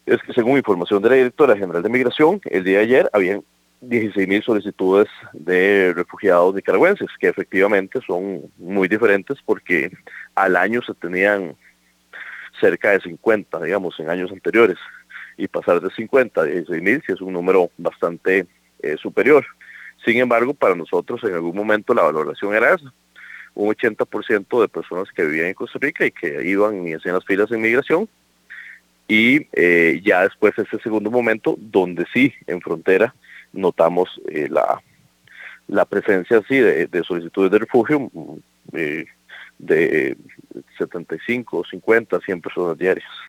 Es que según información de la Directora General de Migración, el día de ayer habían 16.000 solicitudes de refugiados nicaragüenses, que efectivamente son muy diferentes porque al año se tenían cerca de 50, digamos, en años anteriores, y pasar de 50 a 16.000 sí es un número bastante superior. Sin embargo, para nosotros en algún momento la valoración era esa, un 80% de personas que vivían en Costa Rica y que iban y hacían las filas en migración, y ya después ese segundo momento donde sí, en frontera, notamos la presencia sí de solicitudes de refugio de 75, 50, 100 personas diarias.